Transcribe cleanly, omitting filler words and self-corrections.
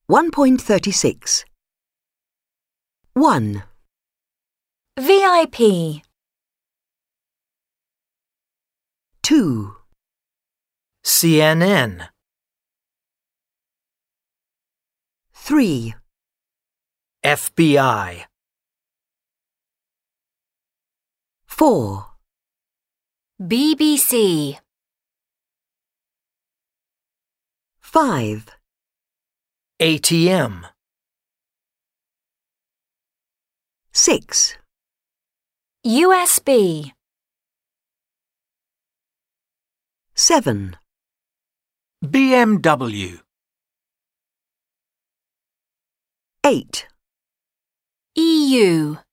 1.36. 1, VIP, 2, CNN, 3, FBI, 4, BBC, 5, ATM, 6, USB, 7, BMW, 8, EU.